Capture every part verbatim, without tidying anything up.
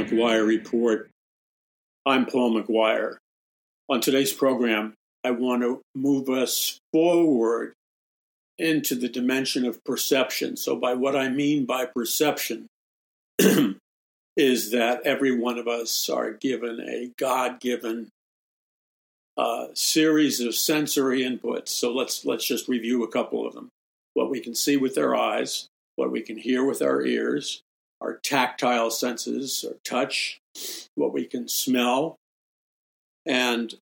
McGuire Report. I'm Paul McGuire. On today's program, I want to move us forward into the dimension of perception. So by what I mean by perception is that every one of us are given a God-given uh, series of sensory inputs. So let's let's just review a couple of them. What we can see with our eyes, what we can hear with our ears, our tactile senses, our touch, what we can smell, and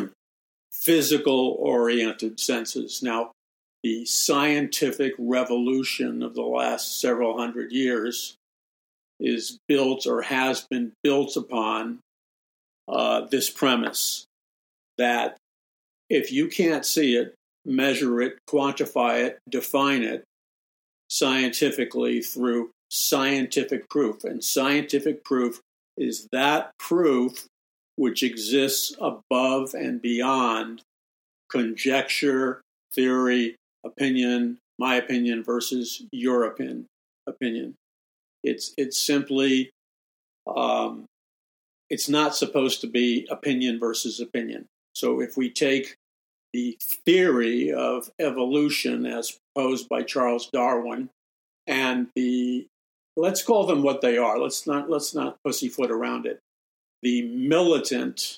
physical-oriented senses. Now, the scientific revolution of the last several hundred years is built or has been built upon uh, this premise that if you can't see it, measure it, quantify it, define it scientifically through scientific proof. And scientific proof is that proof which exists above and beyond conjecture, theory, opinion, my opinion versus your opinion. opinion. It's it's simply, um, it's not supposed to be opinion versus opinion. So if we take the theory of evolution as posed by Charles Darwin and the, let's call them what they are. Let's not let's not pussyfoot around it. The militant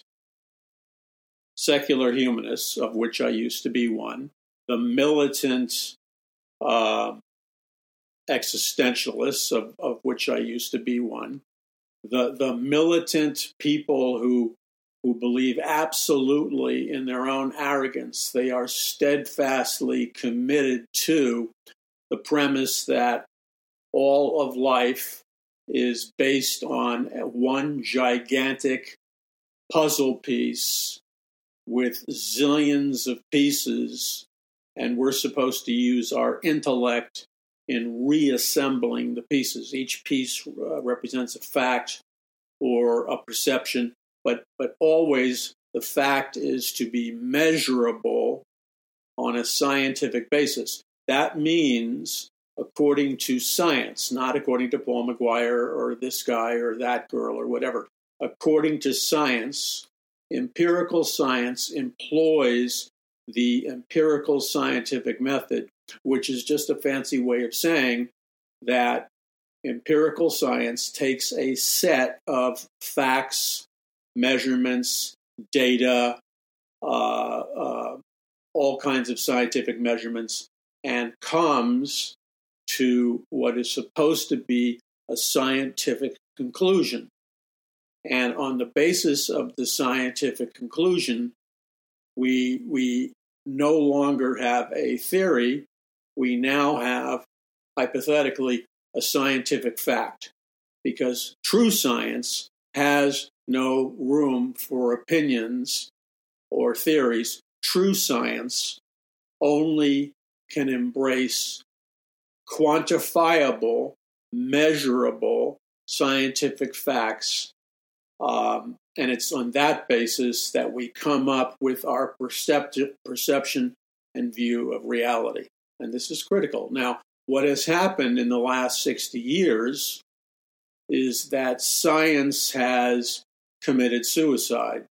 secular humanists, of which I used to be one, the militant uh, existentialists, of, of which I used to be one, the the militant people who who believe absolutely in their own arrogance. They are steadfastly committed to the premise that all of life is based on one gigantic puzzle piece with zillions of pieces, and we're supposed to use our intellect in reassembling the pieces. Each piece uh, represents a fact or a perception, but but always the fact is to be measurable on a scientific basis. That means according to science, not according to Paul McGuire or this guy or that girl or whatever. According to science, empirical science employs the empirical scientific method, which is just a fancy way of saying that empirical science takes a set of facts, measurements, data, uh, uh, all kinds of scientific measurements, and comes to what is supposed to be a scientific conclusion. And on the basis of the scientific conclusion, we we no longer have a theory. We now have, hypothetically, a scientific fact, because true science has no room for opinions or theories. True science only can embrace quantifiable, measurable scientific facts. Um, and it's on that basis that we come up with our percept- perception and view of reality. And this is critical. Now, what has happened in the last sixty years is that science has committed suicide.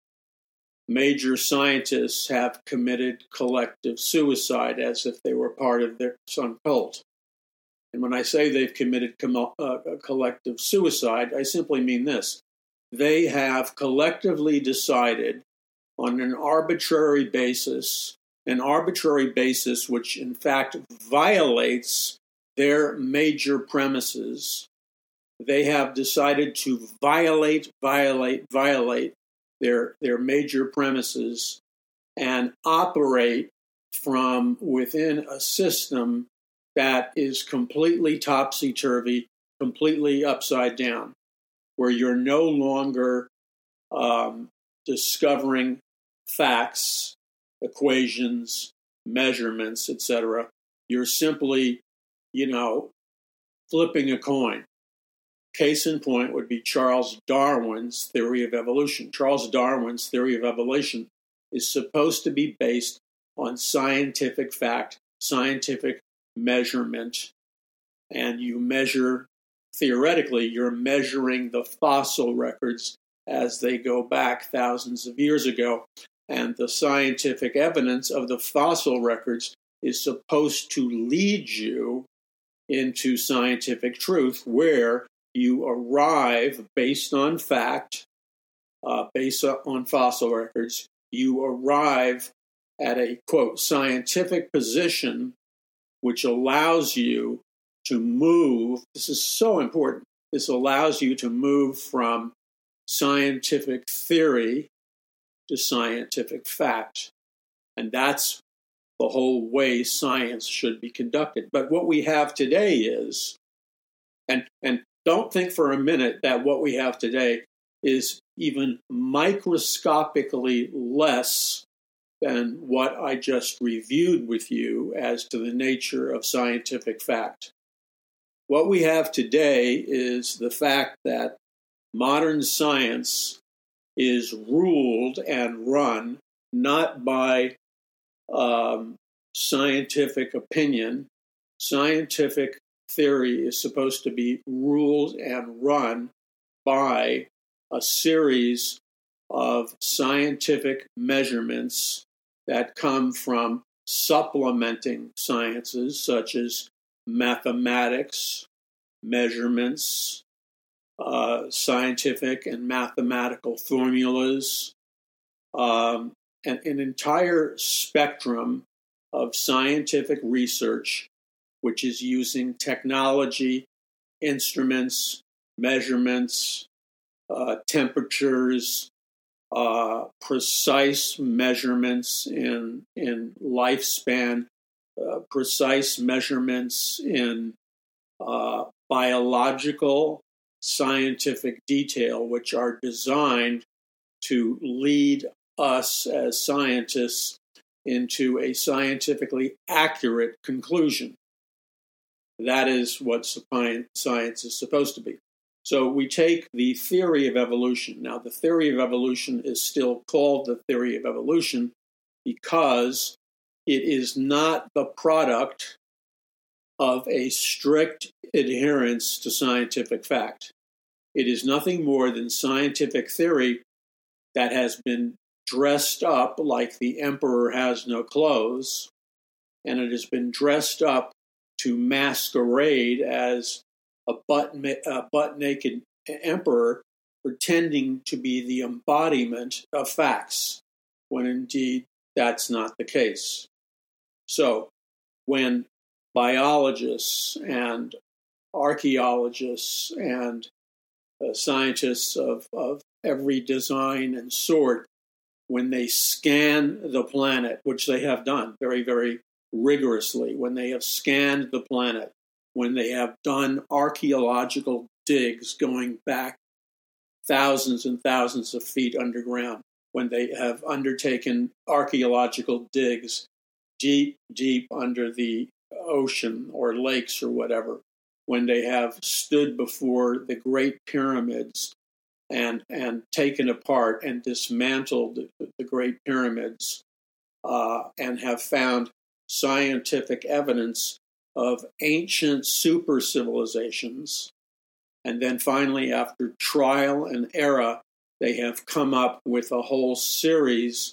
Major scientists have committed collective suicide as if they were part of their some cult. And when I say they've committed com- uh, collective suicide, I simply mean this. They have collectively decided on an arbitrary basis, an arbitrary basis which in fact violates their major premises. They have decided to violate, violate, violate their, their major premises and operate from within a system that is completely topsy-turvy, completely upside down, where you're no longer um, discovering facts, equations, measurements, et cetera. You're simply, you know, flipping a coin. Case in point would be Charles Darwin's theory of evolution. Charles Darwin's theory of evolution is supposed to be based on scientific fact, scientific measurement, and you measure theoretically, you're measuring the fossil records as they go back thousands of years ago. And the scientific evidence of the fossil records is supposed to lead you into scientific truth, where you arrive based on fact, uh, based on fossil records, you arrive at a, quote, scientific position which allows you to move. This is so important. This allows you to move from scientific theory to scientific fact. And that's the whole way science should be conducted. But what we have today is, and, and don't think for a minute that what we have today is even microscopically less than what I just reviewed with you as to the nature of scientific fact. What we have today is the fact that modern science is ruled and run not by um, scientific opinion. Scientific theory is supposed to be ruled and run by a series of scientific measurements that come from supplementing sciences such as mathematics, measurements, uh, scientific and mathematical formulas, um, and an entire spectrum of scientific research, which is using technology, instruments, measurements, uh, temperatures, uh, precise measurements in, in lifespan, uh, precise measurements in uh, biological scientific detail, which are designed to lead us as scientists into a scientifically accurate conclusion. That is what science is supposed to be. So we take the theory of evolution. Now, the theory of evolution is still called the theory of evolution because it is not the product of a strict adherence to scientific fact. It is nothing more than scientific theory that has been dressed up like the emperor has no clothes, and it has been dressed up to masquerade as a butt, a butt-naked emperor pretending to be the embodiment of facts, when indeed that's not the case. So when biologists and archaeologists and uh, scientists of, of every design and sort, when they scan the planet, which they have done very, very rigorously, when they have scanned the planet, when they have done archaeological digs going back thousands and thousands of feet underground, when they have undertaken archaeological digs deep, deep under the ocean or lakes or whatever, when they have stood before the Great Pyramids and and taken apart and dismantled the, the Great Pyramids uh, and have found scientific evidence of ancient super civilizations. And then finally, after trial and error, they have come up with a whole series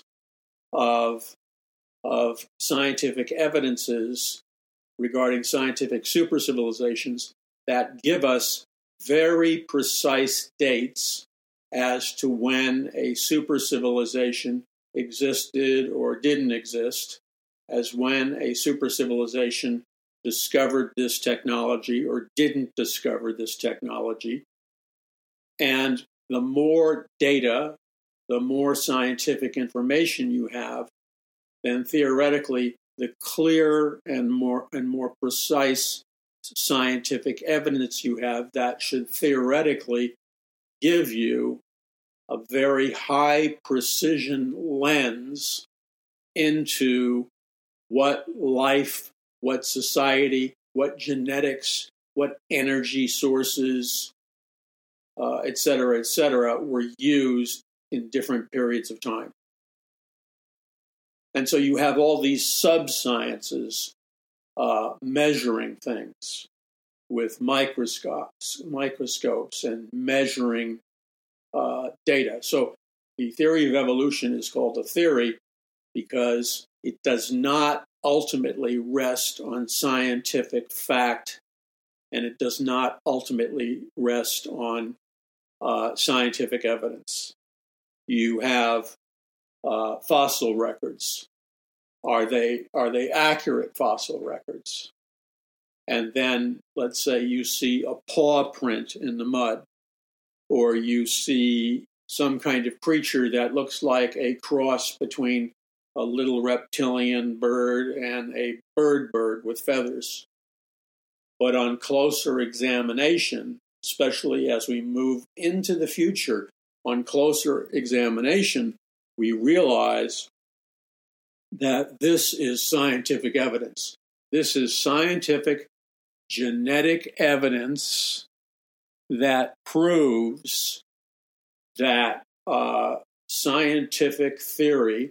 of, of scientific evidences regarding scientific super civilizations that give us very precise dates as to when a super civilization existed or didn't exist, as when a super civilization discovered this technology or didn't discover this technology. And the more data, the more scientific information you have, then theoretically the clearer and more and more precise scientific evidence you have that should theoretically give you a very high precision lens into what life, what society, what genetics, what energy sources, uh, et cetera, et cetera, were used in different periods of time. And so you have all these sub-sciences uh, measuring things. with microscopes, microscopes and measuring uh, data. So the theory of evolution is called a theory because it does not ultimately rest on scientific fact, and it does not ultimately rest on uh, scientific evidence. You have uh, fossil records. Are they are they accurate fossil records? And then let's say you see a paw print in the mud, or you see some kind of creature that looks like a cross between a little reptilian bird and a bird bird with feathers. But on closer examination, especially as we move into the future, on closer examination, we realize that this is scientific evidence. This is scientific genetic evidence that proves that uh, scientific theory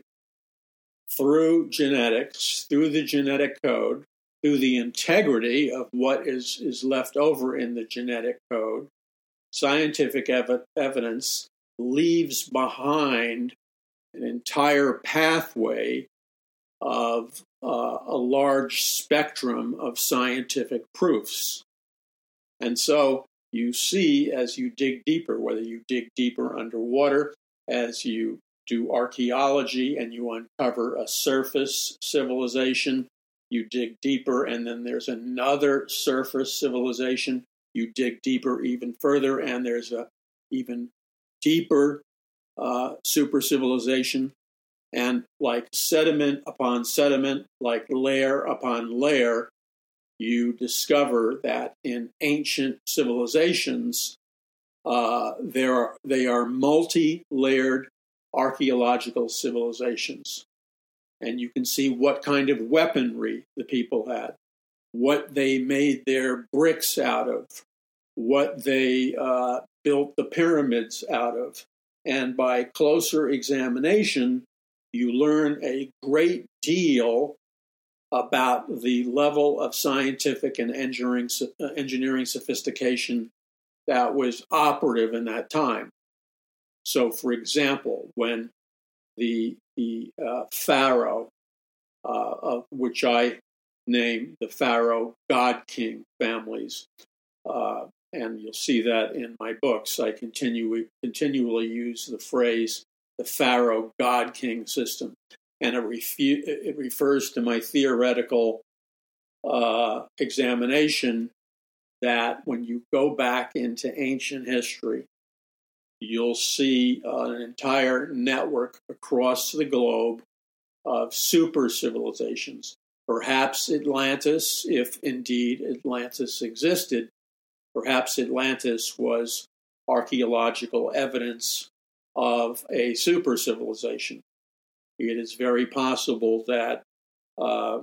through genetics, through the genetic code, through the integrity of what is, is left over in the genetic code, scientific ev- evidence leaves behind an entire pathway of uh, a large spectrum of scientific proofs. And so you see, as you dig deeper, whether you dig deeper underwater, as you do archaeology and you uncover a surface civilization, you dig deeper, and then there's another surface civilization. You dig deeper even further, and there's a even deeper uh, super civilization. And like sediment upon sediment, like layer upon layer, you discover that in ancient civilizations, uh, there are, they are multi-layered archaeological civilizations. And you can see what kind of weaponry the people had, what they made their bricks out of, what they uh, built the pyramids out of. And by closer examination, you learn a great deal about the level of scientific and engineering, uh, engineering sophistication that was operative in that time. So, for example, when the, the uh, pharaoh, uh, of which I name the pharaoh god-king families, uh, and you'll see that in my books, I continue, continually use the phrase the pharaoh god-king system. And it, refu- it refers to my theoretical uh, examination that when you go back into ancient history, you'll see uh, an entire network across the globe of super civilizations. Perhaps Atlantis, if indeed Atlantis existed, perhaps Atlantis was archaeological evidence of a super civilization. It is very possible that uh,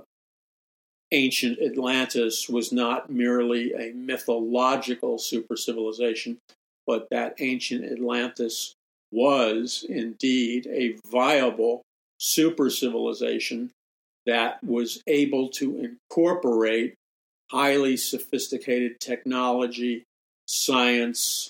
ancient Atlantis was not merely a mythological super civilization, but that ancient Atlantis was indeed a viable super civilization that was able to incorporate highly sophisticated technology, science,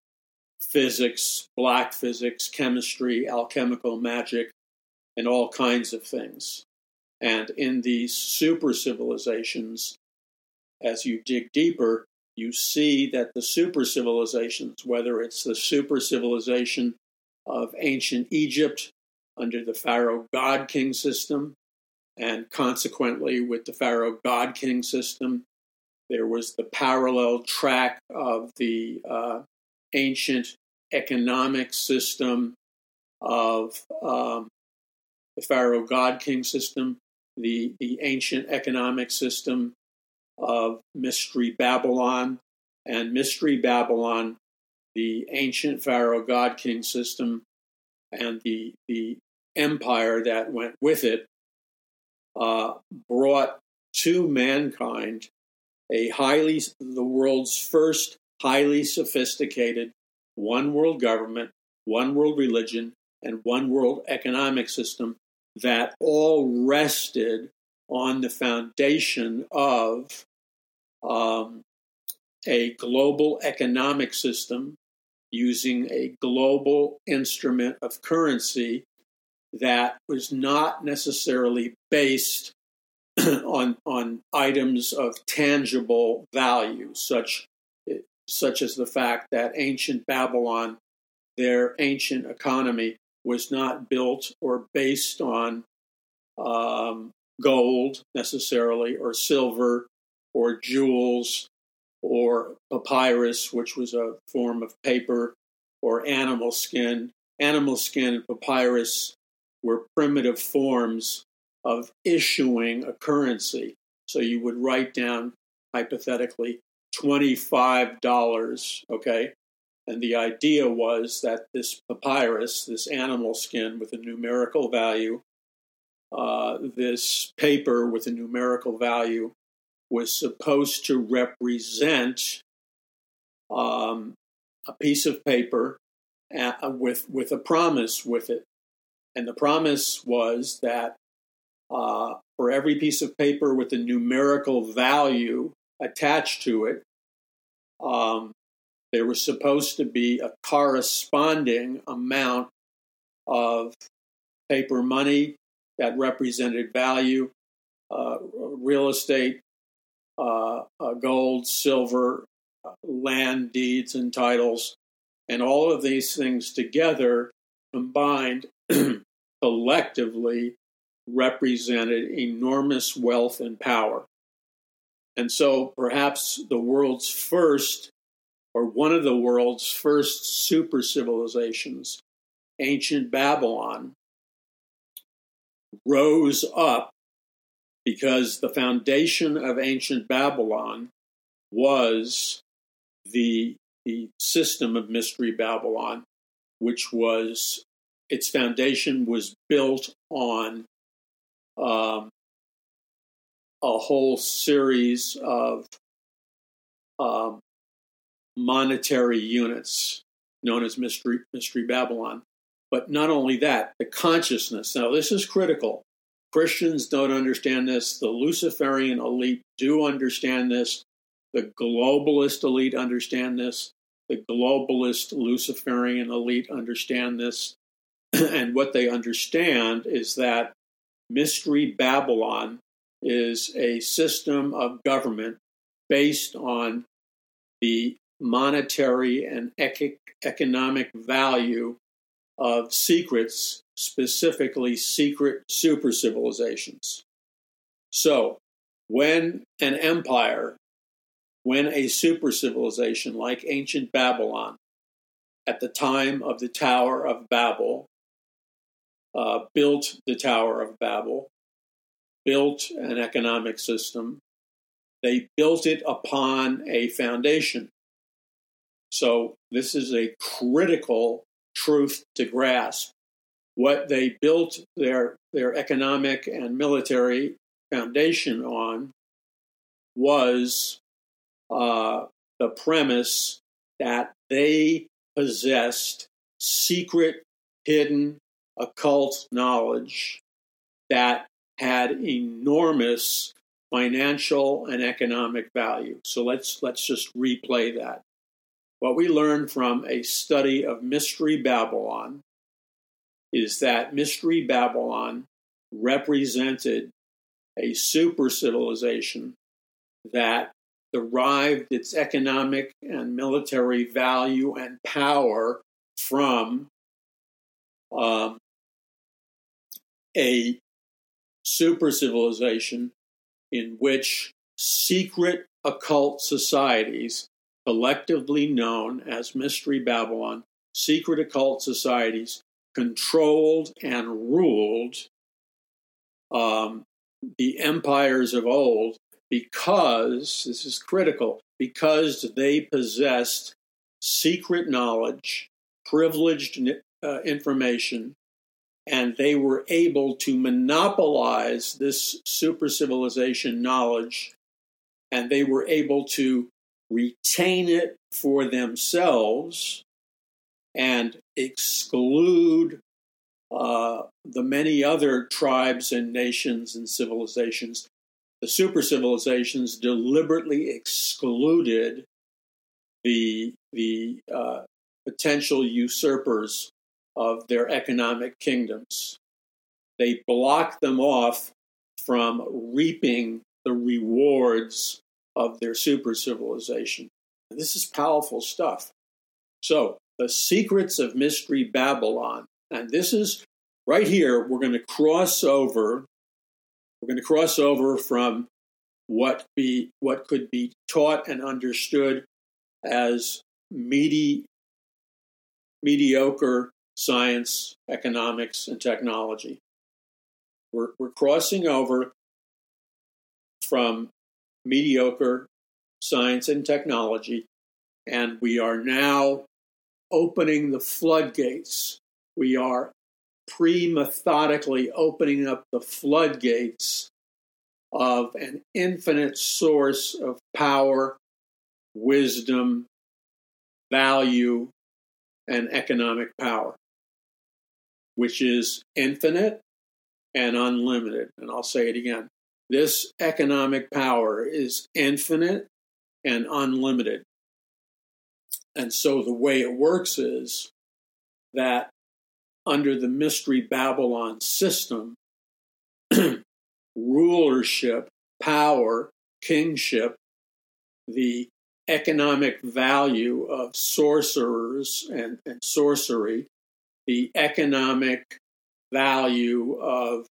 physics, black physics, chemistry, alchemical magic, and all kinds of things. And in these super civilizations, as you dig deeper, you see that the super civilizations, whether it's the super civilization of ancient Egypt under the Pharaoh God-King system, and consequently with the Pharaoh God-King system, there was the parallel track of the uh, ancient economic system of um, the Pharaoh God-King system, the, the ancient economic system of Mystery Babylon, and Mystery Babylon, the ancient Pharaoh God-King system, and the, the empire that went with it, uh, brought to mankind a highly, the world's first highly sophisticated one world government, one world religion, and one world economic system that all rested on the foundation of um, a global economic system using a global instrument of currency that was not necessarily based on, on items of tangible value, such, such as the fact that ancient Babylon, their ancient economy, was not built or based on um, gold necessarily, or silver, or jewels, or papyrus, which was a form of paper, or animal skin. Animal skin and papyrus were primitive forms of issuing a currency. So you would write down, hypothetically, twenty-five dollars, okay? And the idea was that this papyrus, this animal skin with a numerical value, uh, this paper with a numerical value, was supposed to represent um, a piece of paper uh, with, with a promise with it. And the promise was that uh, for every piece of paper with a numerical value attached to it, um, there was supposed to be a corresponding amount of paper money that represented value, uh, real estate, uh, uh, gold, silver, uh, land deeds and titles, and all of these things together combined collectively represented enormous wealth and power. And so perhaps the world's first, or one of the world's first super civilizations, ancient Babylon, rose up because the foundation of ancient Babylon was the, the system of Mystery Babylon, which was, its foundation was built on um, a whole series of um, monetary units known as Mystery, Mystery Babylon. But not only that, the consciousness. Now, this is critical. Christians don't understand this. The Luciferian elite do understand this. The globalist elite understand this. The globalist Luciferian elite understand this. And what they understand is that Mystery Babylon is a system of government based on the monetary and ec- economic value of secrets, specifically secret super civilizations. So, when an empire, when a super civilization like ancient Babylon, at the time of the Tower of Babel, uh, built the Tower of Babel, built an economic system, they built it upon a foundation. So, this is a critical truth to grasp. What they built their, their economic and military foundation on was uh, the premise that they possessed secret, hidden, occult knowledge that had enormous financial and economic value. So let's let's just replay that. What we learned from a study of Mystery Babylon is that Mystery Babylon represented a super civilization that derived its economic and military value and power from um, a super civilization in which secret occult societies, collectively known as Mystery Babylon, secret occult societies controlled and ruled um, the empires of old because, this is critical, because they possessed secret knowledge, privileged uh, information, and they were able to monopolize this super civilization knowledge, and they were able to retain it for themselves and exclude uh, the many other tribes and nations and civilizations. The super civilizations deliberately excluded the the uh, potential usurpers of their economic kingdoms. They block them off from reaping the rewards of their super civilization. And this is powerful stuff. So, the secrets of Mystery Babylon. And this is right here, we're going to cross over. We're going to cross over from what be what could be taught and understood as medi- mediocre science, economics, and technology. We're, we're crossing over from mediocre science and technology, and we are now opening the floodgates. We are pre-methodically opening up the floodgates of an infinite source of power, wisdom, value, and economic power, which is infinite and unlimited. And I'll say it again. This economic power is infinite and unlimited. And so the way it works is that under the Mystery Babylon system, rulership, power, kingship, the economic value of sorcerers and, and sorcery, the economic value of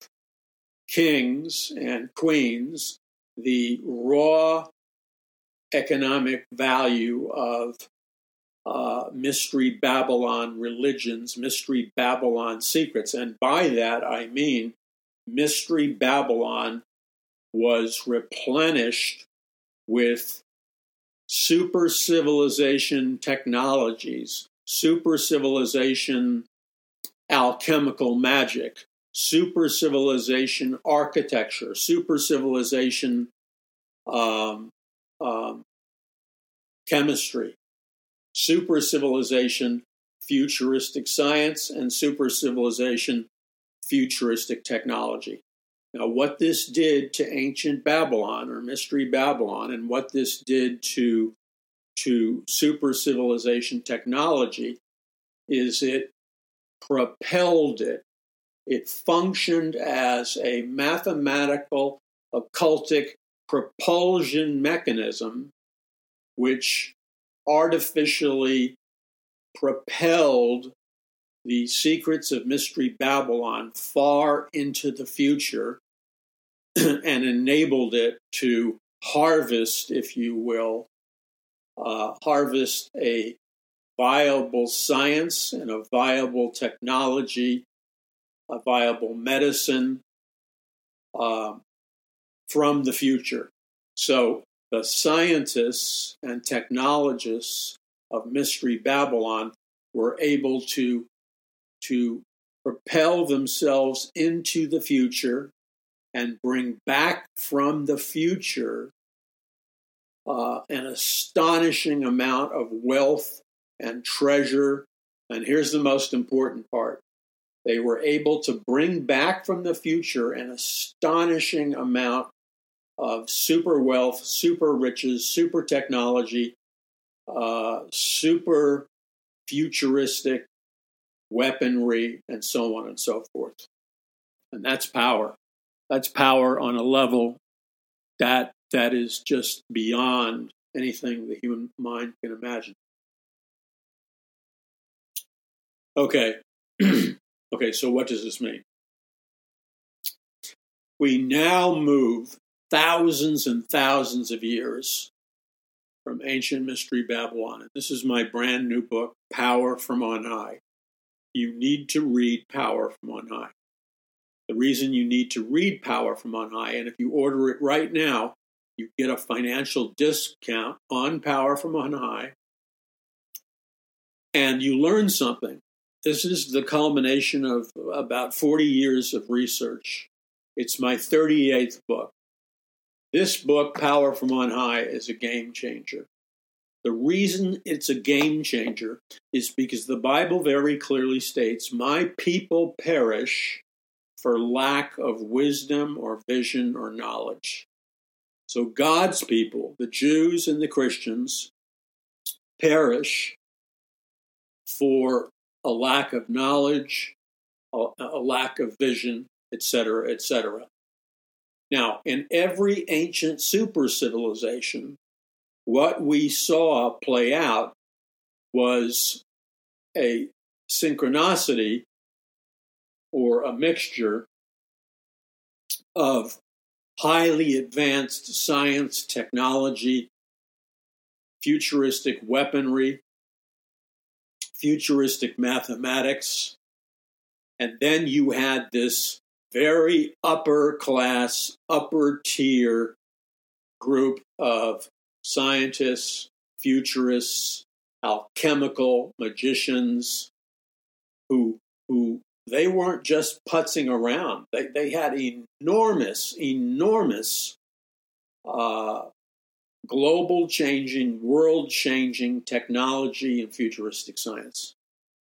kings and queens, the raw economic value of uh, Mystery Babylon religions, Mystery Babylon secrets. And by that, I mean Mystery Babylon was replenished with super civilization technologies, super civilization alchemical magic, super civilization architecture, super civilization um, um, chemistry, super civilization futuristic science, and super civilization futuristic technology. Now, what this did to ancient Babylon or Mystery Babylon, and what this did to, to super civilization technology, is it propelled it. It functioned as a mathematical, occultic propulsion mechanism which artificially propelled the secrets of Mystery Babylon far into the future and enabled it to harvest, if you will, uh, harvest a viable science and a viable technology, a viable medicine uh, from the future. So the scientists and technologists of Mystery Babylon were able to, to propel themselves into the future and bring back from the future uh, an astonishing amount of wealth and treasure. And here's the most important part. They were able to bring back from the future an astonishing amount of super wealth, super riches, super technology, uh, super futuristic weaponry, and so on and so forth. And that's power. That's power on a level that that is just beyond anything the human mind can imagine. Okay. Okay, so what does this mean? We now move thousands and thousands of years from ancient Mystery Babylon. And this is my brand new book, Power from On High. You need to read Power from On High. The reason you need to read Power from On High, and if you order it right now, you get a financial discount on Power from On High, and you learn something. This is the culmination of about forty years of research. It's my thirty-eighth book. This book, Power from On High, is a game changer. The reason it's a game changer is because the Bible very clearly states, "My people perish for lack of wisdom or vision or knowledge." So God's people, the Jews and the Christians, perish for a lack of knowledge, a, a lack of vision, et cetera, et cetera. Now, in every ancient super civilization, what we saw play out was a synchronicity or a mixture of highly advanced science, technology, futuristic weaponry, futuristic mathematics, and then you had this very upper class, upper tier group of scientists, futurists, alchemical magicians who who they weren't just putzing around. They they had enormous, enormous uh, global changing, world changing technology and futuristic science.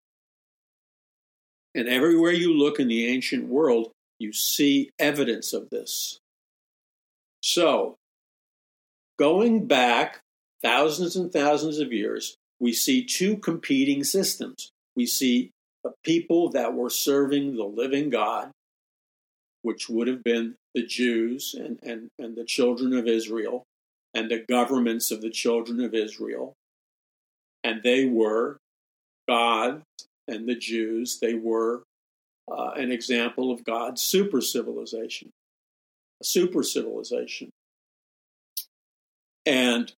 And everywhere you look in the ancient world, you see evidence of this. So, going back thousands and thousands of years, we see two competing systems. We see the people that were serving the living God, which would have been the Jews and, and, and the children of Israel, and the governments of the children of Israel. And they were God and the Jews. They were uh, an example of God's super civilization, a super civilization. And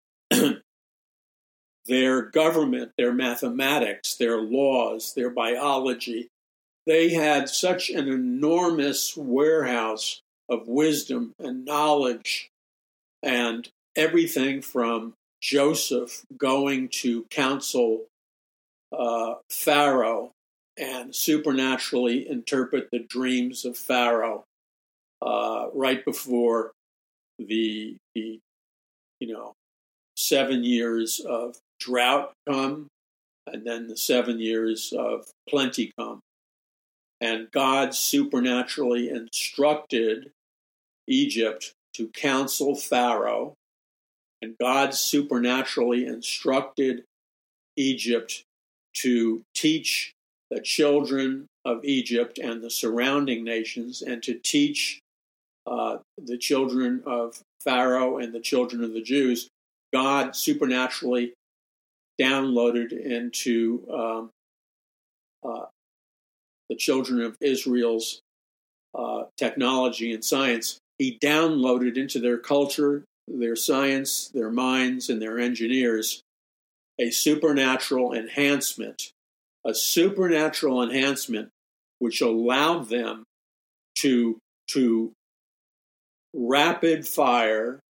their government, their mathematics, their laws, their biology, they had such an enormous warehouse of wisdom and knowledge, and everything from Joseph going to counsel uh, Pharaoh and supernaturally interpret the dreams of Pharaoh uh, right before the, the, you know, seven years of drought come, and then the seven years of plenty come. And God supernaturally instructed Egypt to counsel Pharaoh, and God supernaturally instructed Egypt to teach the children of Egypt and the surrounding nations, and to teach uh, the children of Pharaoh and the children of the Jews. God supernaturally downloaded into um, uh, the children of Israel's uh, technology and science. He downloaded into their culture, their science, their minds, and their engineers a supernatural enhancement, a supernatural enhancement which allowed them to, to rapid fire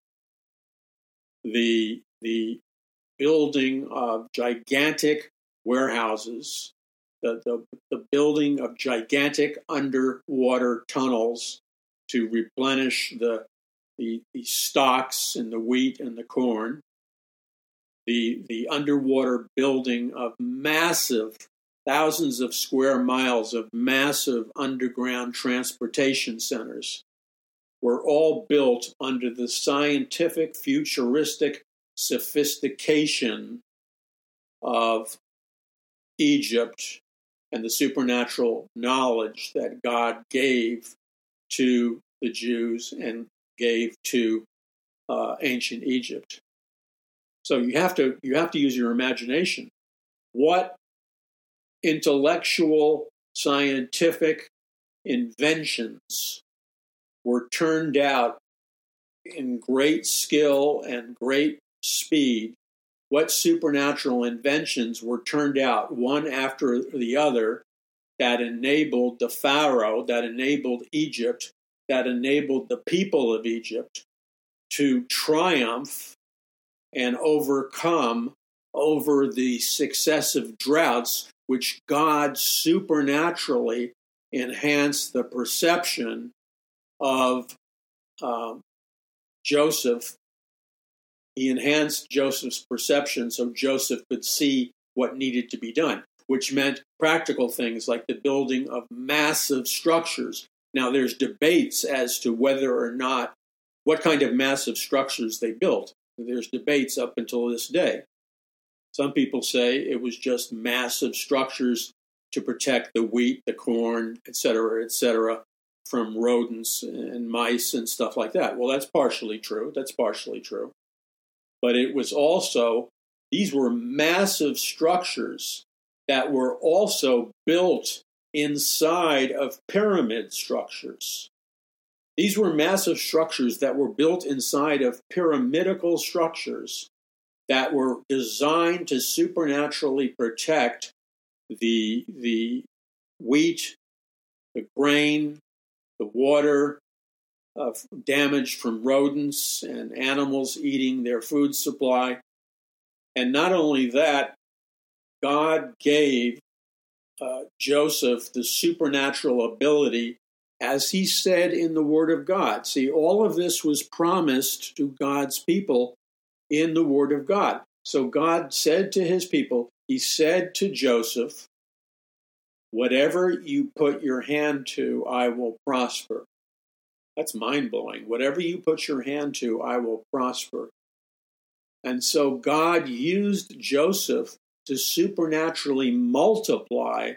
the, the building of gigantic warehouses, the, the, the building of gigantic underwater tunnels to replenish the, the, the stocks and the wheat and the corn, the, the underwater building of massive, thousands of square miles of massive underground transportation centers were all built under the scientific, futuristic sophistication of Egypt and the supernatural knowledge that God gave to the Jews and gave to uh, ancient Egypt. So you have to you have to use your imagination. What intellectual, scientific inventions were turned out in great skill and great speed? What supernatural inventions were turned out one after the other that enabled the Pharaoh, that enabled Egypt, that enabled the people of Egypt to triumph and overcome over the successive droughts, which God supernaturally enhanced the perception of um, Joseph. He enhanced Joseph's perception so Joseph could see what needed to be done, which meant practical things like the building of massive structures. Now, there's debates as to whether or not, what kind of massive structures they built. There's debates up until this day. Some people say it was just massive structures to protect the wheat, the corn, et cetera, et cetera, from rodents and mice and stuff like that. Well, that's partially true. That's partially true. But it was also, these were massive structures that were also built inside of pyramid structures. These were massive structures that were built inside of pyramidical structures that were designed to supernaturally protect the, the wheat, the grain, the water, uh, damage from rodents and animals eating their food supply. And not only that, God gave uh, Joseph the supernatural ability, as he said in the Word of God. See, all of this was promised to God's people in the Word of God. So God said to his people, he said to Joseph, whatever you put your hand to, I will prosper. That's mind-blowing. Whatever you put your hand to, I will prosper. And so God used Joseph to supernaturally multiply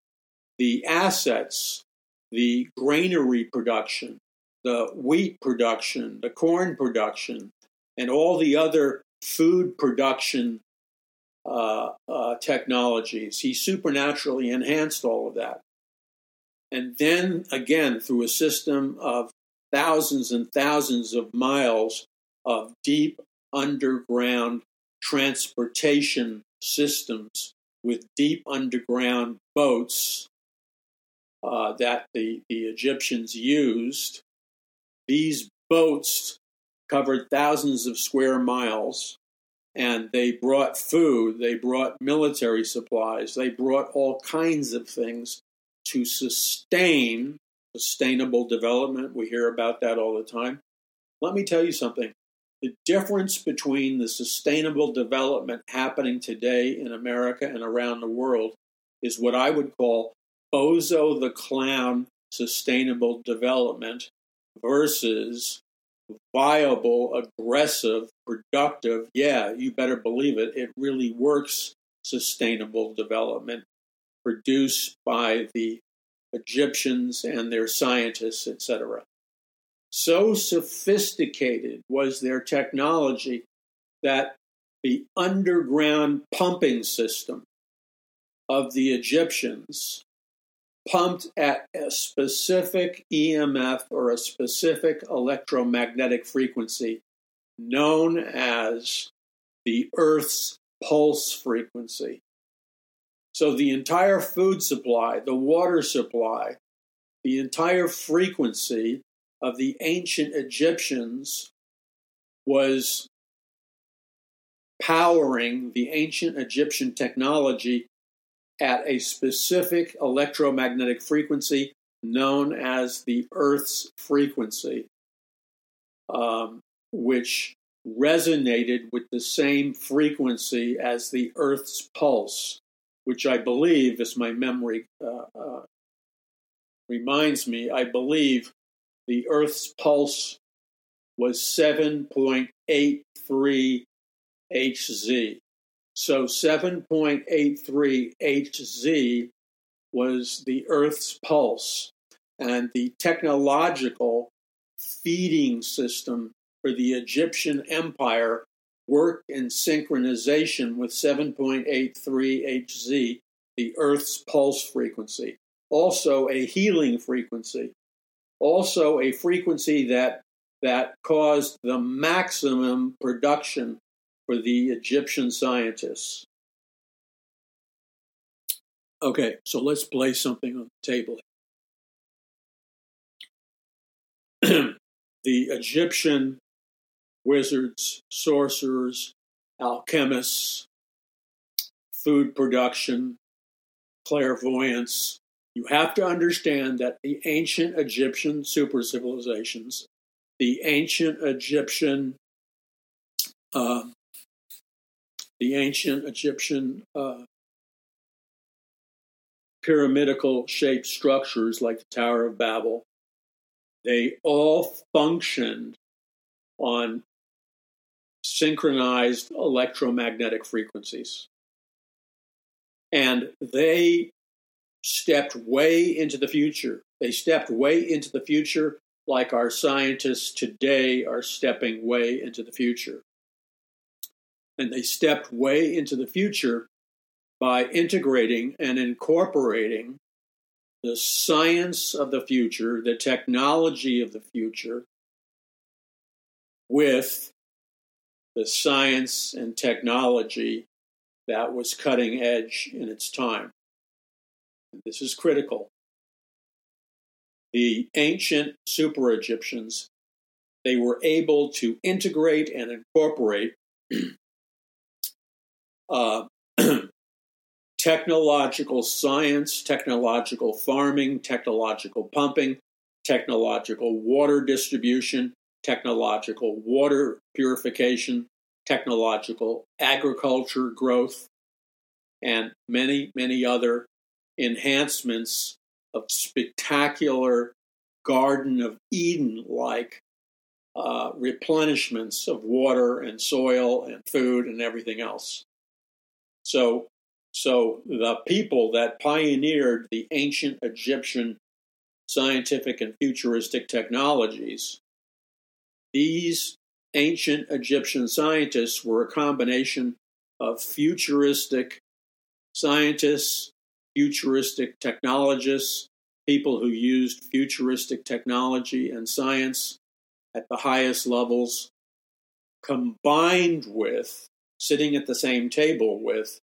the assets, the granary production, the wheat production, the corn production, and all the other food production uh, uh, technologies. He supernaturally enhanced all of that. And then, again, through a system of thousands and thousands of miles of deep underground transportation systems with deep underground boats uh, that the, the Egyptians used. These boats covered thousands of square miles, and they brought food, they brought military supplies, they brought all kinds of things to sustain sustainable development. We hear about that all the time. Let me tell you something. The difference between the sustainable development happening today in America and around the world is what I would call Bozo the Clown sustainable development versus viable, aggressive, productive, yeah, you better believe it, it really works sustainable development produced by the Egyptians and their scientists, et cetera. So sophisticated was their technology that the underground pumping system of the Egyptians pumped at a specific E M F or a specific electromagnetic frequency known as the Earth's pulse frequency. So the entire food supply, the water supply, the entire frequency of the ancient Egyptians was powering the ancient Egyptian technology at a specific electromagnetic frequency known as the Earth's frequency, um, which resonated with the same frequency as the Earth's pulse, which I believe, as my memory uh, uh, reminds me, I believe the Earth's pulse was seven point eight three Hertz. So seven point eight three Hertz was the Earth's pulse, and the technological feeding system for the Egyptian empire worked in synchronization with seven point eight three Hertz, the Earth's pulse frequency. Also a healing frequency. Also a frequency that, that caused the maximum production for the Egyptian scientists. Okay, so let's play something on the table. The Egyptian wizards, sorcerers, alchemists, food production, clairvoyance. You have to understand that the ancient Egyptian super civilizations, the ancient Egyptian, uh, the ancient Egyptian uh, pyramidical shaped structures like the Tower of Babel, they all functioned on synchronized electromagnetic frequencies. And they stepped way into the future. They stepped way into the future like our scientists today are stepping way into the future. And they stepped way into the future by integrating and incorporating the science of the future, the technology of the future, with the science and technology that was cutting edge in its time. And this is critical. The ancient super Egyptians, they were able to integrate and incorporate uh, technological science, technological farming, technological pumping, technological water distribution, technological water purification, technological agriculture growth, and many, many other enhancements of spectacular Garden of Eden-like uh, replenishments of water and soil and food and everything else. So, so the people that pioneered the ancient Egyptian scientific and futuristic technologies, these ancient Egyptian scientists were a combination of futuristic scientists, futuristic technologists, people who used futuristic technology and science at the highest levels, combined with, sitting at the same table with,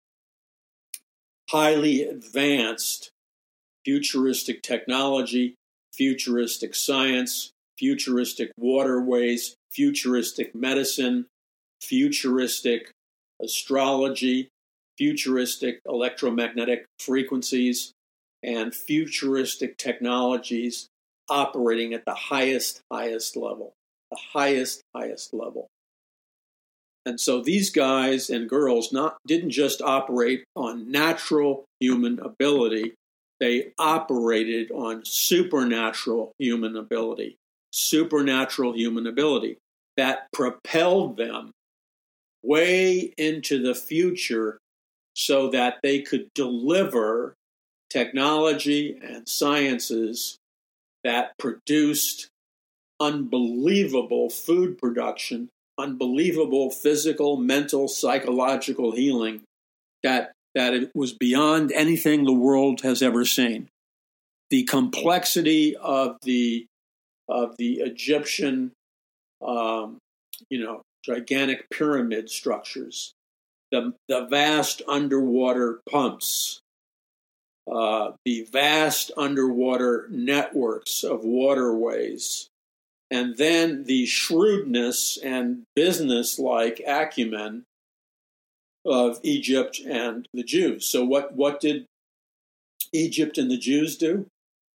highly advanced futuristic technology, futuristic science, futuristic waterways, futuristic medicine, futuristic astrology, futuristic electromagnetic frequencies, and futuristic technologies operating at the highest, highest level, the highest, highest level. And so these guys and girls not didn't just operate on natural human ability, they operated on supernatural human ability, supernatural human ability that propelled them way into the future so that they could deliver technology and sciences that produced unbelievable food production, unbelievable physical, mental, psychological healing that, that it was beyond anything the world has ever seen. The complexity of the of the Egyptian, um, you know, gigantic pyramid structures, the the vast underwater pumps, uh, the vast underwater networks of waterways, and then the shrewdness and business-like acumen of Egypt and the Jews. So what, what did Egypt and the Jews do?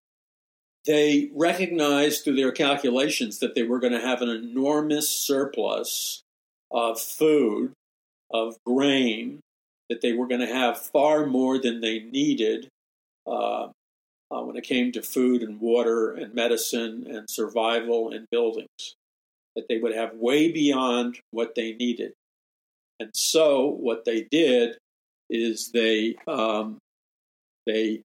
They recognized through their calculations that they were going to have an enormous surplus of food, of grain, that they were going to have far more than they needed uh, uh, when it came to food and water and medicine and survival and buildings, that they would have way beyond what they needed. And so what they did is they um, they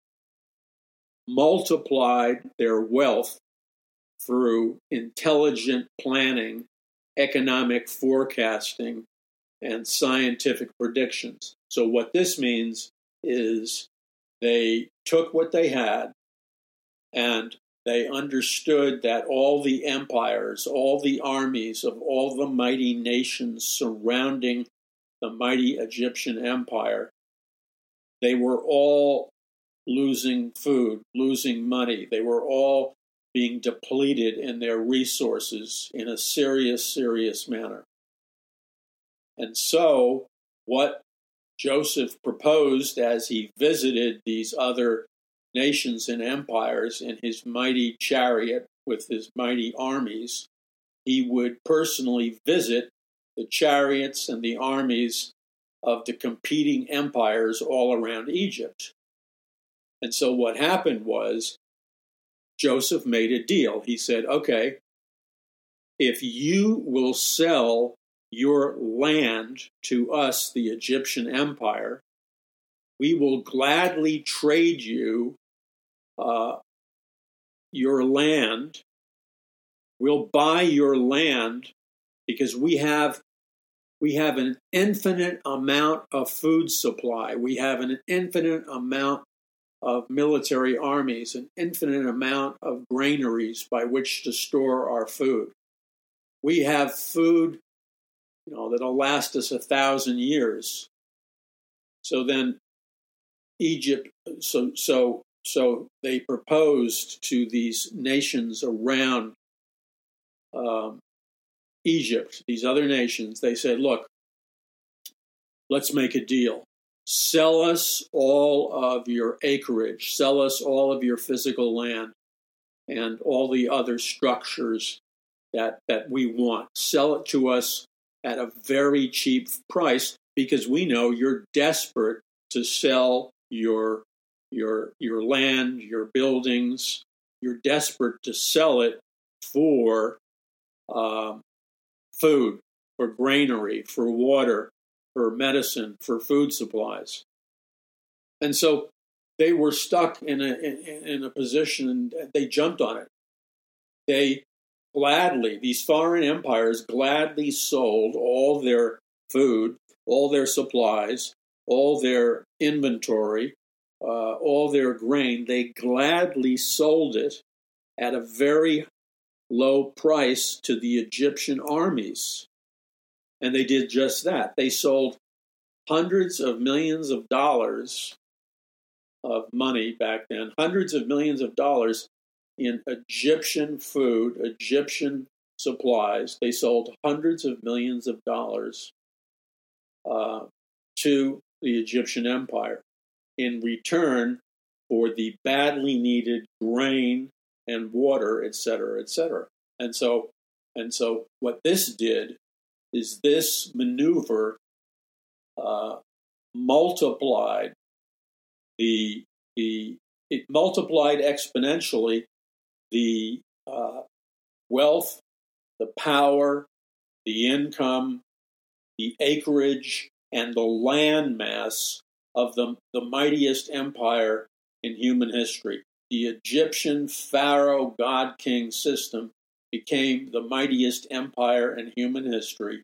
multiplied their wealth through intelligent planning, economic forecasting, and scientific predictions. So what this means is they took what they had and they understood that all the empires, all the armies of all the mighty nations surrounding the mighty Egyptian empire, they were all losing food, losing money. They were all being depleted in their resources in a serious, serious manner. And so what Joseph proposed as he visited these other nations and empires in his mighty chariot with his mighty armies, he would personally visit the chariots and the armies of the competing empires all around Egypt. And so what happened was Joseph made a deal. He said, okay, if you will sell your land to us, the Egyptian Empire, we will gladly trade you uh, your land. We'll buy your land because we have we have an infinite amount of food supply. We have an infinite amount of military armies, an infinite amount of granaries by which to store our food. We have food, you know, that'll last us a thousand years. So then Egypt, so so so they proposed to these nations around um, Egypt, these other nations. They said, look, let's make a deal. Sell us all of your acreage, sell us all of your physical land and all the other structures that, that we want. Sell it to us at a very cheap price because we know you're desperate to sell your, your, your land, your buildings. You're desperate to sell it for um, food, for granary, for water, for medicine, for food supplies. And so they were stuck in a in, in a position, and they jumped on it. They gladly, these foreign empires gladly sold all their food, all their supplies, all their inventory, uh, all their grain. They gladly sold it at a very low price to the Egyptian armies. And they did just that. They sold hundreds of millions of dollars of money back then, hundreds of millions of dollars in Egyptian food, Egyptian supplies. They sold hundreds of millions of dollars uh, to the Egyptian Empire in return for the badly needed grain and water, et cetera, et cetera. And so, and so what this did is this maneuver uh, multiplied the the it multiplied exponentially the uh, wealth, the power, the income, the acreage, and the land mass of the, the mightiest empire in human history. The Egyptian pharaoh god king system became the mightiest empire in human history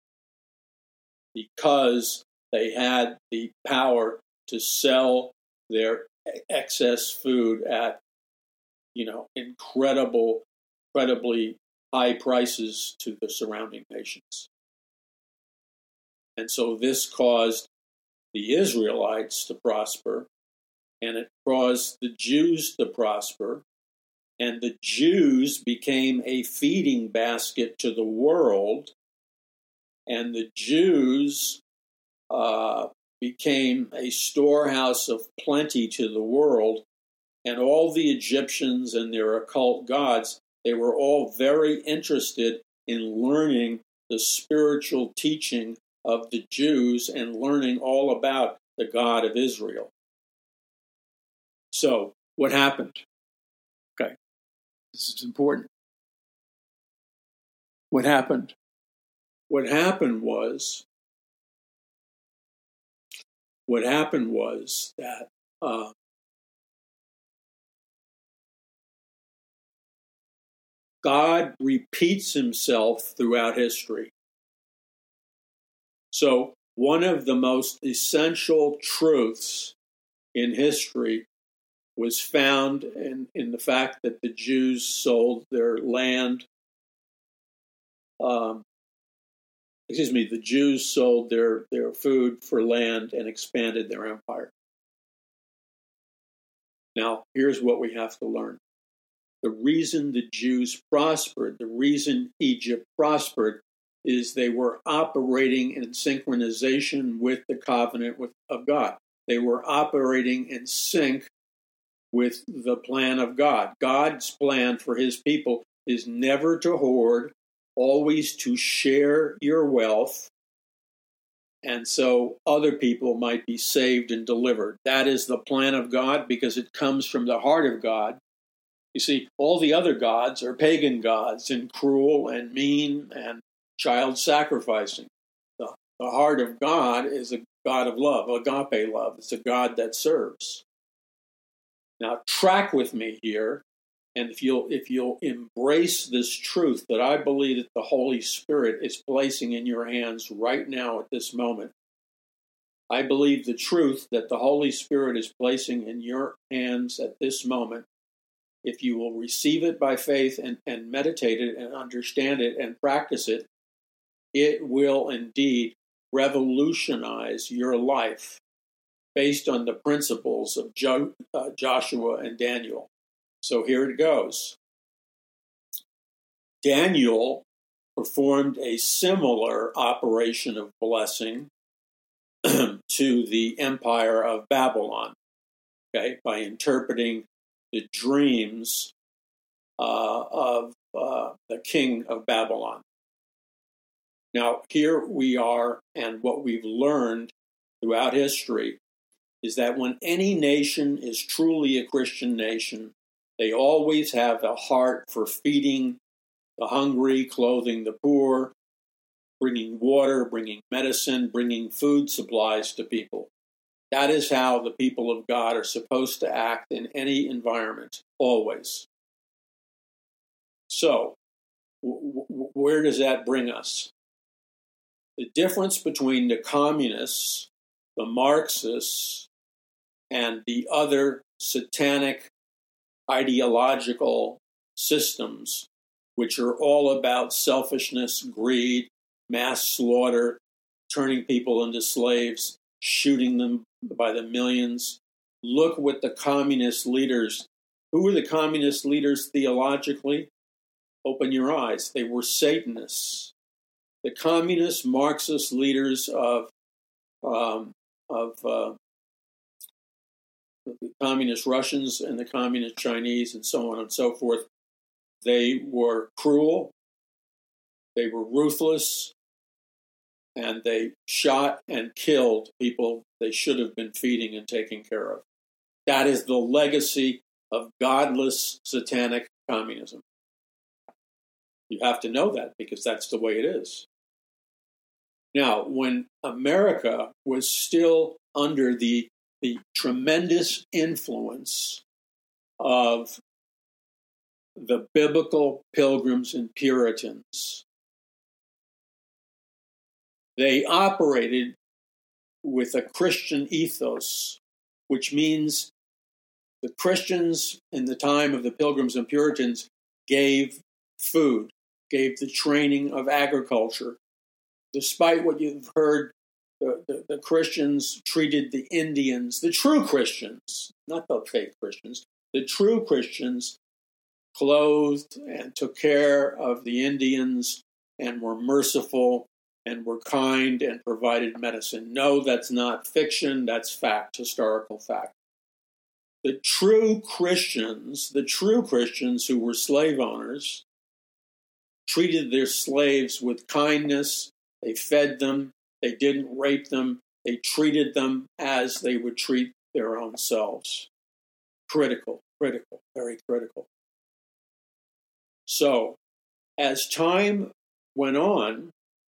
because they had the power to sell their excess food at, you know, incredible, incredibly high prices to the surrounding nations. And so this caused the Israelites to prosper, and it caused the Jews to prosper, and the Jews became a feeding basket to the world, and the Jews uh, became a storehouse of plenty to the world, and all the Egyptians and their occult gods, they were all very interested in learning the spiritual teaching of the Jews and learning all about the God of Israel. So, what happened? Okay, this is important. What happened? What happened was, what happened was that uh, God repeats himself throughout history. So one of the most essential truths in history was found in, in the fact that the Jews sold their land. Um, excuse me, the Jews sold their, their food for land and expanded their empire. Now, here's what we have to learn. The reason the Jews prospered, the reason Egypt prospered, is they were operating in synchronization with the covenant with, of God. They were operating in sync with the plan of God. God's plan for his people is never to hoard, always to share your wealth, and so other people might be saved and delivered. That is the plan of God because it comes from the heart of God. You see, all the other gods are pagan gods and cruel and mean and child sacrificing. The, the heart of God is a God of love, agape love. It's a God that serves. Now, track with me here, and if you'll if you'll embrace this truth that I believe that the Holy Spirit is placing in your hands right now at this moment, I believe the truth that the Holy Spirit is placing in your hands at this moment, if you will receive it by faith and, and meditate it and understand it and practice it, it will indeed revolutionize your life based on the principles of jo- uh, Joshua and Daniel. So here it goes. Daniel performed a similar operation of blessing to the empire of Babylon, okay, by interpreting the dreams uh, of uh, the king of Babylon. Now, here we are, and what we've learned throughout history is that when any nation is truly a Christian nation, they always have a heart for feeding the hungry, clothing the poor, bringing water, bringing medicine, bringing food supplies to people. That is how the people of God are supposed to act in any environment, always. So, w- w- where does that bring us? The difference between the communists, the Marxists, and the other satanic ideological systems, which are all about selfishness, greed, mass slaughter, turning people into slaves, shooting them by the millions. Look what the communist leaders, who were the communist leaders theologically? Open your eyes. They were Satanists. The communist Marxist leaders of um, of uh, the communist Russians and the communist Chinese and so on and so forth, they were cruel, they were ruthless, and they shot and killed people they should have been feeding and taking care of. That is the legacy of godless satanic communism. You have to know that because that's the way it is. Now, when America was still under the, the tremendous influence of the biblical Pilgrims and Puritans, they operated with a Christian ethos, which means the Christians in the time of the Pilgrims and Puritans gave food, gave the training of agriculture. Despite what you've heard, the, the, the Christians treated the Indians, the true Christians, not the fake Christians, the true Christians clothed and took care of the Indians and were merciful and were kind and provided medicine. No, that's not fiction, that's fact, historical fact. The true Christians, the true Christians who were slave owners, treated their slaves with kindness. They fed them. They didn't rape them. They treated them as they would treat their own selves. Critical, critical, very critical. So, as time went on,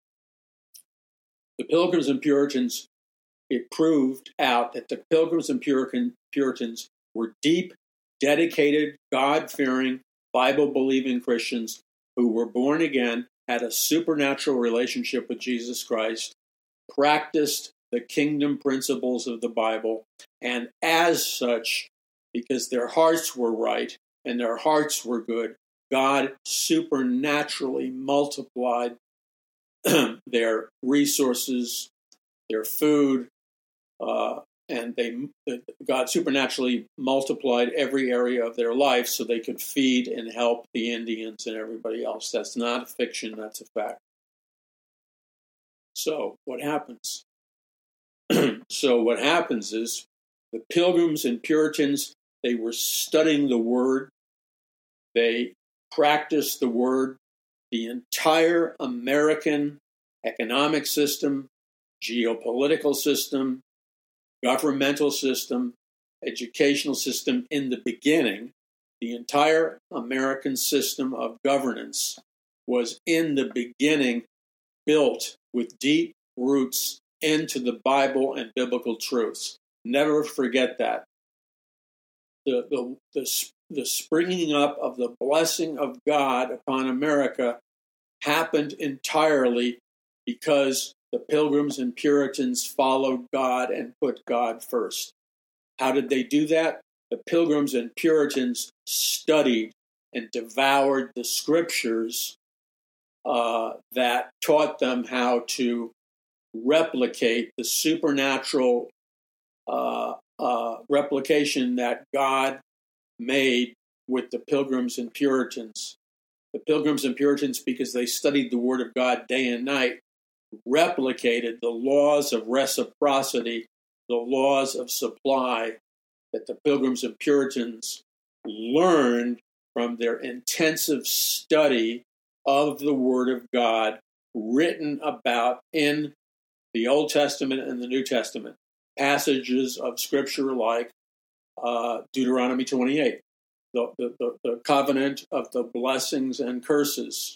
the Pilgrims and Puritans, it proved out that the Pilgrims and Puritan, Puritans were deep, dedicated, God-fearing, Bible-believing Christians who were born again, had a supernatural relationship with Jesus Christ, practiced the kingdom principles of the Bible, and as such, because their hearts were right and their hearts were good, God supernaturally multiplied their resources, their food, uh, and they God supernaturally multiplied every area of their life so they could feed and help the Indians and everybody else. That's not a fiction, that's a fact. So what happens? so what happens is the Pilgrims and Puritans, they were studying the Word. They practiced the Word. The entire American economic system, geopolitical system, governmental system, educational system in the beginning, the entire American system of governance was in the beginning built with deep roots into the Bible and biblical truths. Never forget that. The, the, the, the springing up of the blessing of God upon America happened entirely because the Pilgrims and Puritans followed God and put God first. How did they do that? The Pilgrims and Puritans studied and devoured the scriptures uh, that taught them how to replicate the supernatural uh, uh, replication that God made with the Pilgrims and Puritans. The Pilgrims and Puritans, because they studied the Word of God day and night, replicated the laws of reciprocity, the laws of supply that the Pilgrims and Puritans learned from their intensive study of the Word of God written about in the Old Testament and the New Testament. Passages of Scripture like uh, Deuteronomy twenty-eight, the, the, the, the covenant of the blessings and curses.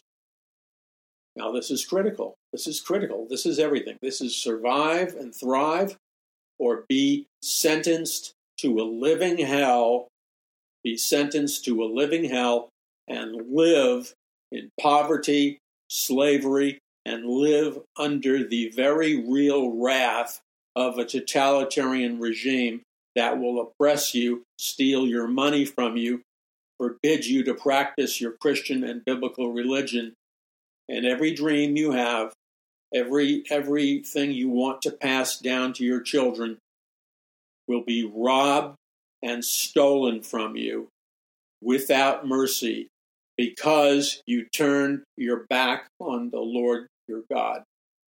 Now, this is critical. This is critical. This is everything. This is survive and thrive or be sentenced to a living hell, be sentenced to a living hell and live in poverty, slavery, and live under the very real wrath of a totalitarian regime that will oppress you, steal your money from you, forbid you to practice your Christian and biblical religion. And every dream you have, every everything you want to pass down to your children will be robbed and stolen from you without mercy because you turned your back on the Lord your God.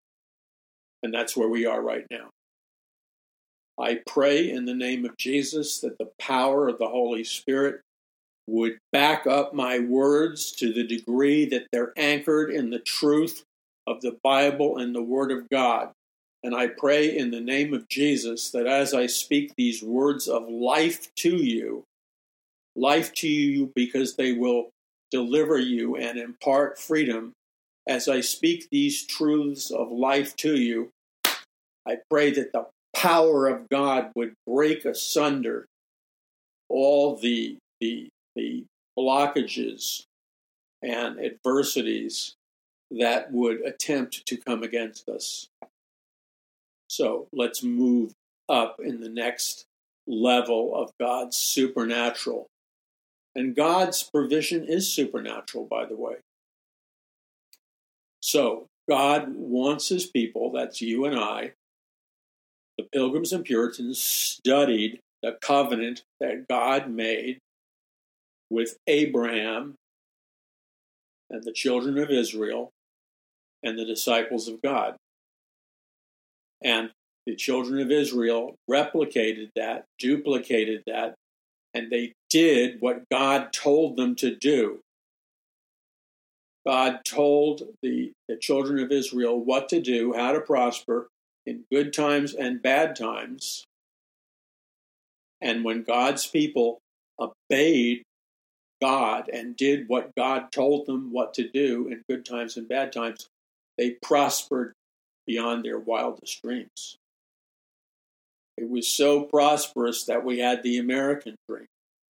And that's where we are right now. I pray in the name of Jesus that the power of the Holy Spirit would back up my words to the degree that they're anchored in the truth of the Bible and the Word of God. And I pray in the name of Jesus that as I speak these words of life to you, life to you because they will deliver you and impart freedom, as I speak these truths of life to you, I pray that the power of God would break asunder all the, the, the blockages and adversities that would attempt to come against us. So let's move up in the next level of God's supernatural. And God's provision is supernatural, by the way. So God wants his people, that's you and I, the Pilgrims and Puritans, studied the covenant that God made with Abraham and the children of Israel and the disciples of God. And the children of Israel replicated that, duplicated that, and they did what God told them to do. God told the, the children of Israel what to do, how to prosper in good times and bad times. And when God's people obeyed God and did what God told them what to do in good times and bad times, they prospered beyond their wildest dreams. It was so prosperous that we had the American dream.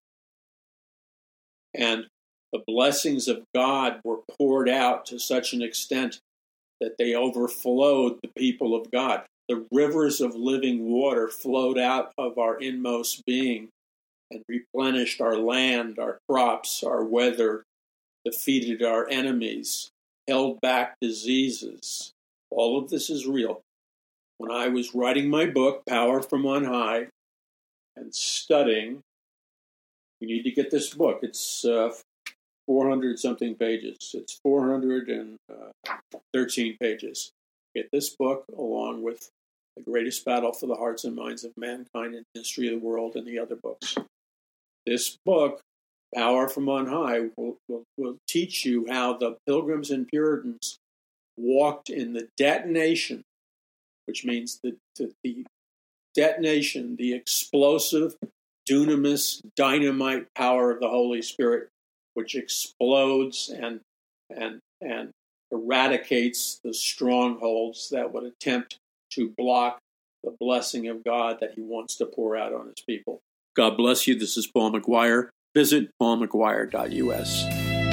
And the blessings of God were poured out to such an extent that they overflowed the people of God. The rivers of living water flowed out of our inmost being and replenished our land, our crops, our weather, defeated our enemies, held back diseases. All of this is real. When I was writing my book, Power from On High, and studying, you need to get this book. It's uh, four hundred something pages. It's four hundred thirteen pages. Get this book along with The Greatest Battle for the Hearts and Minds of Mankind in the History of the World and the other books. This book, Power from On High, will, will, will teach you how the Pilgrims and Puritans walked in the detonation, which means the, the, the detonation, the explosive, dunamis, dynamite power of the Holy Spirit, which explodes and and and eradicates the strongholds that would attempt to block the blessing of God that he wants to pour out on his people. God bless you. This is Paul McGuire. Visit paul mcguire dot u s.